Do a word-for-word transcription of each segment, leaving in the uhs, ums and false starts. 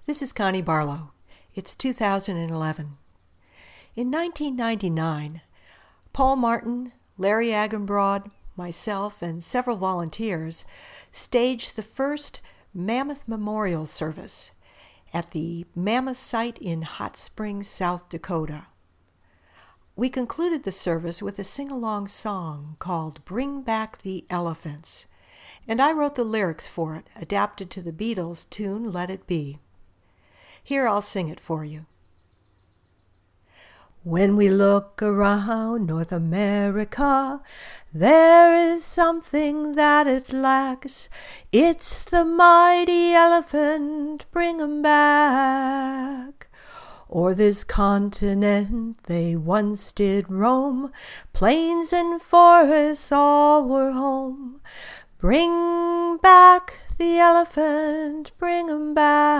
This is Connie Barlow. It's two thousand eleven. In nineteen ninety-nine, Paul Martin, Larry Agenbrod, myself, and several volunteers staged the first Mammoth Memorial Service at the Mammoth site in Hot Springs, South Dakota. We concluded the service with a sing-along song called Bring Back the Elephants, and I wrote the lyrics for it, adapted to the Beatles' tune Let It Be. Here, I'll sing it for you. When we look around North America, there is something that it lacks. It's the mighty elephant, bring 'em back. O'er this continent they once did roam, plains and forests all were home. Bring back the elephant, bring 'em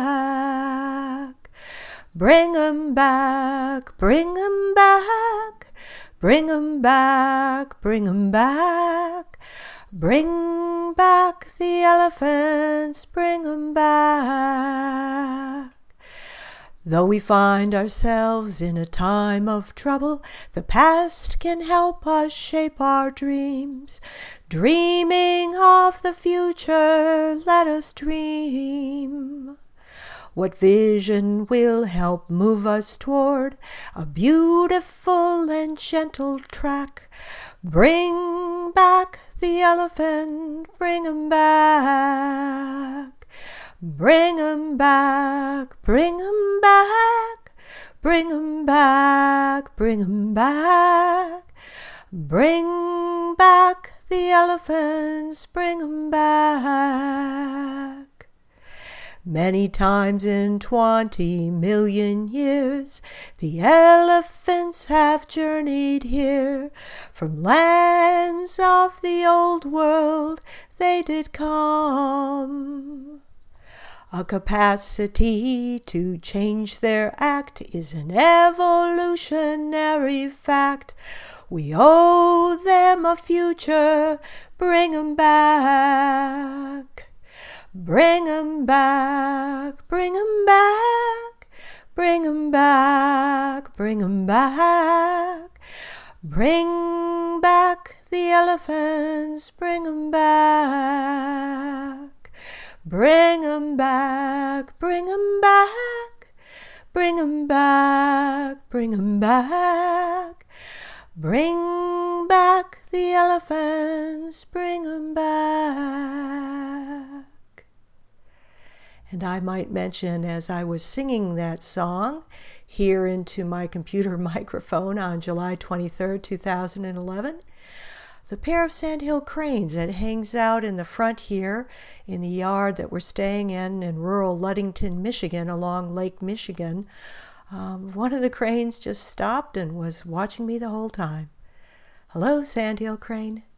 back. Bring 'em back, bring 'em back, bring 'em back, bring 'em back. Bring back the elephants, bring 'em back. Though we find ourselves in a time of trouble, the past can help us shape our dreams. Dreaming of the future, let us dream. What vision will help move us toward a beautiful and gentle track? Bring back the elephant, bring 'em back. Bring 'em back, bring 'em back, bring 'em back, bring 'em back. Bring back the elephants, bring 'em back. Many times in twenty million years, the elephants have journeyed here. From lands of the old world they did come. A capacity to change their act is an evolutionary fact. We owe them a future, bring 'em back. Bring 'em back, bring 'em back, bring 'em back, bring 'em back. Bring back the elephants, bring 'em back. Bring 'em back, bring 'em back, bring 'em back, bring 'em back. Bring back the elephants, bring 'em back. And I might mention, as I was singing that song here into my computer microphone on July twenty-third, two thousand eleven, the pair of sandhill cranes that hangs out in the front here in the yard that we're staying in in rural Ludington, Michigan, along Lake Michigan. Um, one of the cranes just stopped and was watching me the whole time. Hello, sandhill crane.